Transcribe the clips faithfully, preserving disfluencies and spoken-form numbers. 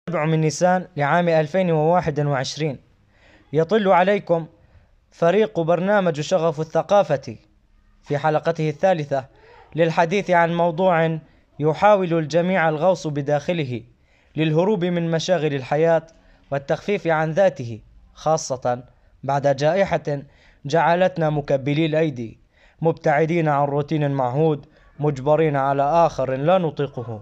سبع من نيسان لعام ألفين وواحد وعشرين. يطل عليكم فريق برنامج شغف الثقافة في حلقته الثالثة للحديث عن موضوع يحاول الجميع الغوص بداخله للهروب من مشاغل الحياة والتخفيف عن ذاته، خاصة بعد جائحة جعلتنا مكبلي الأيدي، مبتعدين عن روتين معهود، مجبرين على آخر لا نطيقه.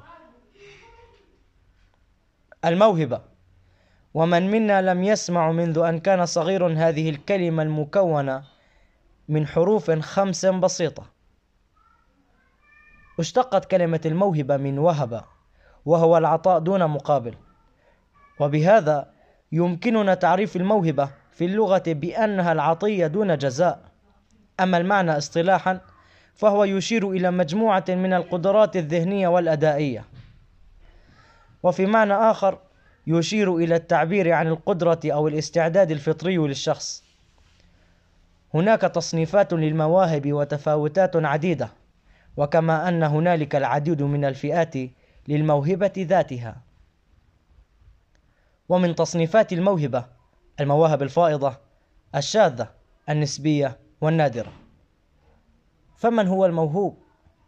الموهبة. ومن منا لم يسمع منذ أن كان صغير هذه الكلمة المكونة من حروف خمس بسيطة. اشتقت كلمة الموهبة من وهب، وهو العطاء دون مقابل، وبهذا يمكننا تعريف الموهبة في اللغة بأنها العطية دون جزاء. أما المعنى اصطلاحا فهو يشير إلى مجموعة من القدرات الذهنية والأدائية، وفي معنى آخر يشير إلى التعبير عن القدرة أو الاستعداد الفطري للشخص. هناك تصنيفات للمواهب وتفاوتات عديدة، وكما أن هنالك العديد من الفئات للموهبة ذاتها. ومن تصنيفات الموهبة المواهب الفائضة، الشاذة، النسبية، والنادرة. فمن هو الموهوب؟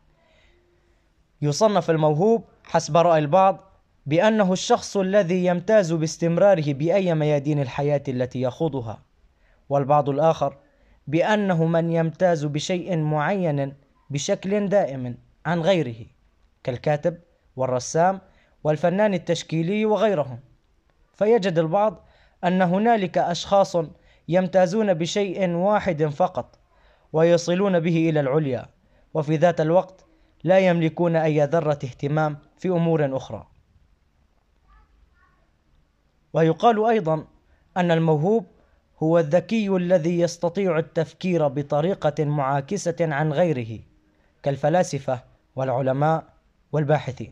يصنف الموهوب حسب رأي البعض بأنه الشخص الذي يمتاز باستمراره بأي ميادين الحياة التي يخوضها، والبعض الآخر بأنه من يمتاز بشيء معين بشكل دائم عن غيره، كالكاتب والرسام والفنان التشكيلي وغيرهم. فيجد البعض أن هنالك أشخاص يمتازون بشيء واحد فقط ويصلون به إلى العليا، وفي ذات الوقت لا يملكون أي ذرة اهتمام في أمور أخرى. ويقال أيضا أن الموهوب هو الذكي الذي يستطيع التفكير بطريقة معاكسة عن غيره، كالفلاسفة والعلماء والباحثين.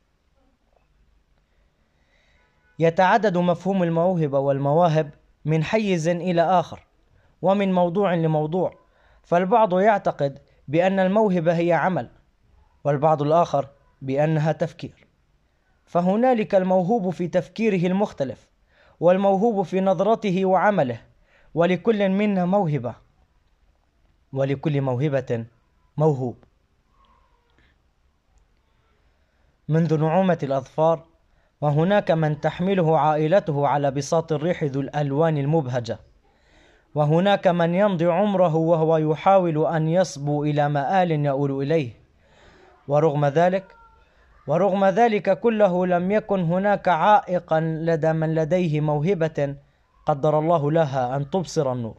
يتعدد مفهوم الموهبة والمواهب من حيز إلى آخر ومن موضوع لموضوع، فالبعض يعتقد بأن الموهبة هي عمل، والبعض الآخر بأنها تفكير. فهنالك الموهوب في تفكيره المختلف، والموهوب في نظرته وعمله، ولكل منا موهبة، ولكل موهبة موهوب. منذ نعومة الأظفار وهناك من تحمله عائلته على بساط الريح ذو الألوان المبهجة، وهناك من يمضي عمره وهو يحاول أن يصبو إلى مآل يؤول إليه. ورغم ذلك ورغم ذلك كله لم يكن هناك عائقا لدى من لديه موهبة قدر الله لها أن تبصر النور.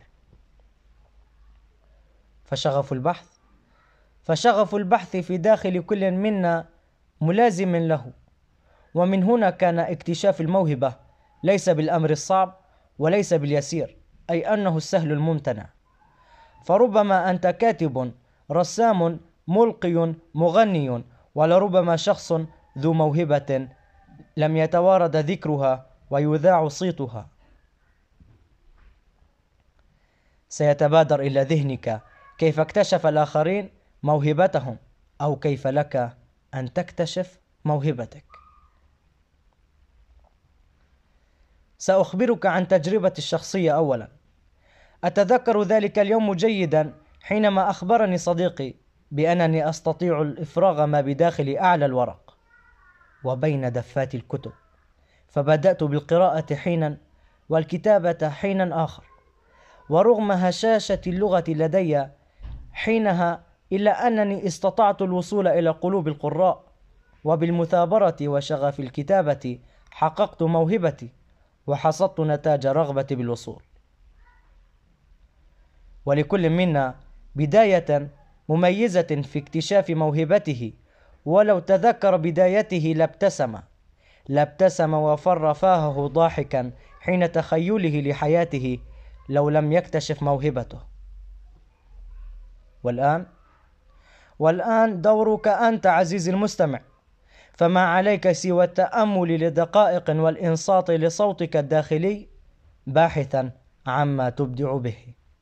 فشغف البحث فشغف البحث في داخل كل منا ملازم له، ومن هنا كان اكتشاف الموهبة ليس بالأمر الصعب وليس باليسير، أي أنه السهل الممتنع. فربما أنت كاتب، رسام، ملقي، مغني، ولربما شخص ذو موهبة لم يتوارد ذكرها ويذاع صيتها. سيتبادر إلى ذهنك كيف اكتشف الآخرين موهبتهم، أو كيف لك أن تكتشف موهبتك. سأخبرك عن تجربتي الشخصية. أولا، أتذكر ذلك اليوم جيدا حينما أخبرني صديقي بأنني أستطيع الإفراغ ما بداخل أعلى الورق وبين دفات الكتب، فبدأت بالقراءة حينا والكتابة حينا آخر. ورغم هشاشة اللغة لدي حينها، إلا أنني استطعت الوصول إلى قلوب القراء، وبالمثابرة وشغف الكتابة حققت موهبتي وحصدت نتاج رغبتي بالوصول. ولكل منا بداية مميزة في اكتشاف موهبته، ولو تذكر بدايته لابتسم لابتسم وفر فاهه ضاحكا حين تخيله لحياته لو لم يكتشف موهبته. والآن والآن دورك أنت عزيزي المستمع، فما عليك سوى التأمل لدقائق والإنصات لصوتك الداخلي باحثا عما تبدع به.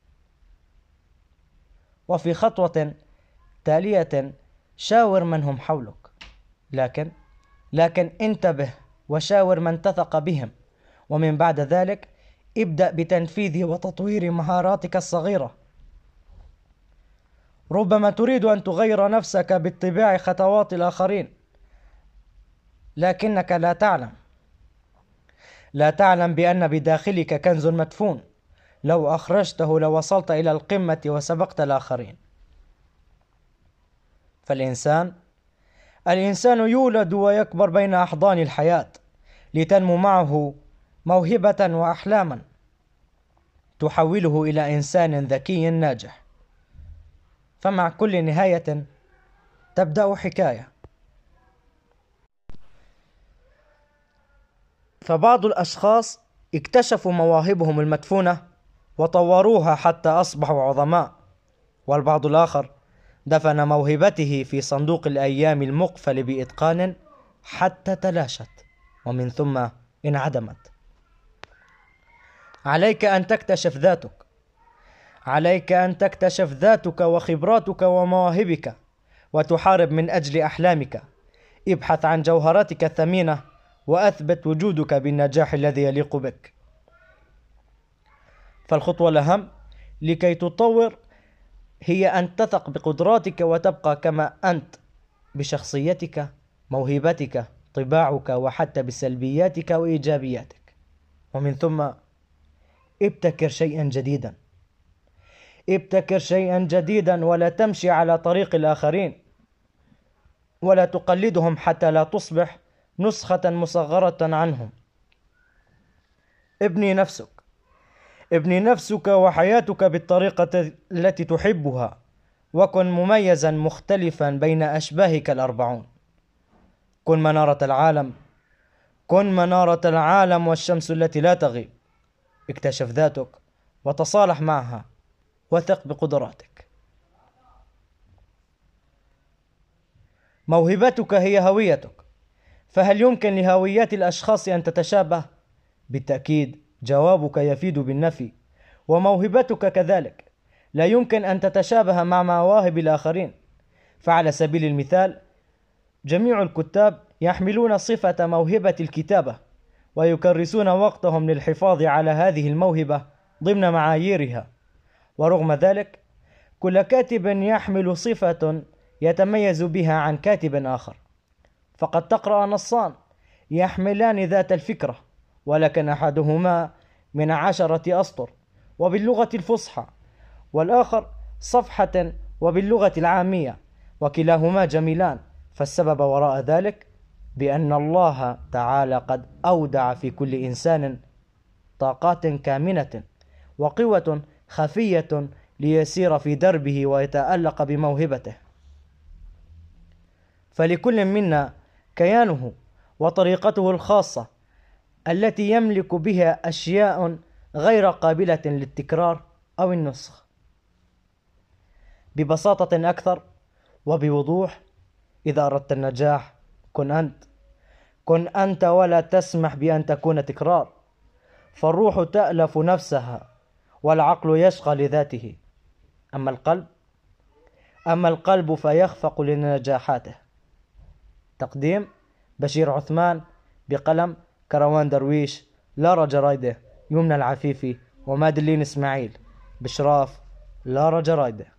وفي خطوة تالية شاور من هم حولك، لكن لكن انتبه وشاور من تثق بهم، ومن بعد ذلك ابدأ بتنفيذ وتطوير مهاراتك الصغيرة. ربما تريد أن تغير نفسك باتباع خطوات الآخرين، لكنك لا تعلم لا تعلم بأن بداخلك كنز مدفون، لو أخرجته لوصلت إلى القمة وسبقت الآخرين. فالإنسان الإنسان يولد ويكبر بين أحضان الحياة، لتنمو معه موهبة وأحلاما تحوله إلى إنسان ذكي ناجح. فمع كل نهاية تبدأ حكاية. فبعض الأشخاص اكتشفوا مواهبهم المدفونة وطوروها حتى أصبحوا عظماء، والبعض الآخر دفن موهبته في صندوق الأيام المقفل بإتقان حتى تلاشت ومن ثم انعدمت. عليك أن تكتشف ذاتك عليك أن تكتشف ذاتك وخبراتك ومواهبك، وتحارب من أجل أحلامك. ابحث عن جوهراتك الثمينة وأثبت وجودك بالنجاح الذي يليق بك. فالخطوة الأهم لكي تطور هي أن تثق بقدراتك وتبقى كما أنت، بشخصيتك، موهبتك، طباعك، وحتى بسلبياتك وإيجابياتك. ومن ثم ابتكر شيئا جديدا ابتكر شيئا جديدا ولا تمشي على طريق الآخرين، ولا تقلدهم حتى لا تصبح نسخة مصغرة عنهم. ابني نفسك ابني نفسك وحياتك بالطريقة التي تحبها، وكن مميزا مختلفا بين أشباهك الأربعون. كن منارة العالم كن منارة العالم والشمس التي لا تغيب. اكتشف ذاتك وتصالح معها، وثق بقدراتك. موهبتك هي هويتك، فهل يمكن لهويات الأشخاص أن تتشابه؟ بالتأكيد جوابك يفيد بالنفي، وموهبتك كذلك لا يمكن أن تتشابه مع مواهب الآخرين. فعلى سبيل المثال، جميع الكتاب يحملون صفة موهبة الكتابة، ويكرسون وقتهم للحفاظ على هذه الموهبة ضمن معاييرها. ورغم ذلك كل كاتب يحمل صفة يتميز بها عن كاتب آخر. فقد تقرأ نصان يحملان ذات الفكرة، ولكن أحدهما من عشرة أسطر وباللغة الفصحى، والآخر صفحة وباللغة العامية، وكلاهما جميلان. فالسبب وراء ذلك بأن الله تعالى قد أودع في كل إنسان طاقات كامنة وقوة خفية ليسير في دربه ويتألق بموهبته. فلكل منا كيانه وطريقته الخاصة التي يملك بها أشياء غير قابلة للتكرار أو النسخ. ببساطة أكثر وبوضوح، إذا أردت النجاح كن أنت كن أنت ولا تسمح بأن تكون تكرار. فالروح تألف نفسها والعقل يشقى لذاته، أما القلب أما القلب فيخفق لنجاحاته. تقديم بشير عثمان، بقلم كروان درويش، لارا جرايده، يمنى العفيفي، ومادلين إسماعيل، بإشراف لارا جرايده.